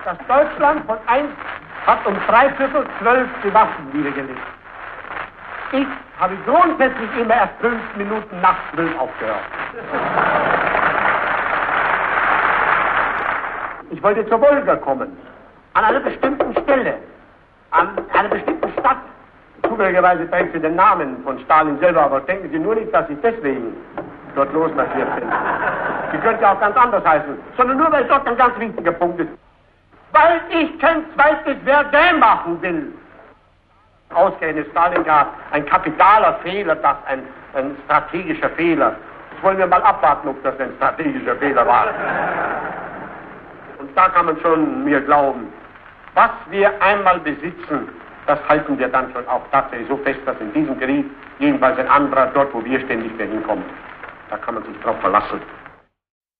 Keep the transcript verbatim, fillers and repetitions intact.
Das Deutschland von einst hat um drei Viertel zwölf die Waffen niedergelegt. Ich habe grundsätzlich immer erst fünf Minuten nach zwölf aufgehört. Ich wollte zur Wolga kommen. An einer bestimmten Stelle. An einer bestimmten Stadt. Zufälligerweise trägt sie den Namen von Stalin selber, aber denken Sie nur nicht, dass ich deswegen dort losmarschiert bin. Die könnte auch ganz anders heißen, sondern nur, weil es dort ein ganz wichtiger Punkt ist. Weil ich kein zweites Verdun machen will. Ausgerechnet Stalingrad, ein kapitaler Fehler, das ein, ein strategischer Fehler. Jetzt wollen wir mal abwarten, ob das ein strategischer Fehler war. Und da kann man schon mir glauben, was wir einmal besitzen, das halten wir dann schon auch tatsächlich so fest, dass in diesem Krieg jedenfalls ein anderer dort, wo wir ständig dahin kommen. Da kann man sich drauf verlassen.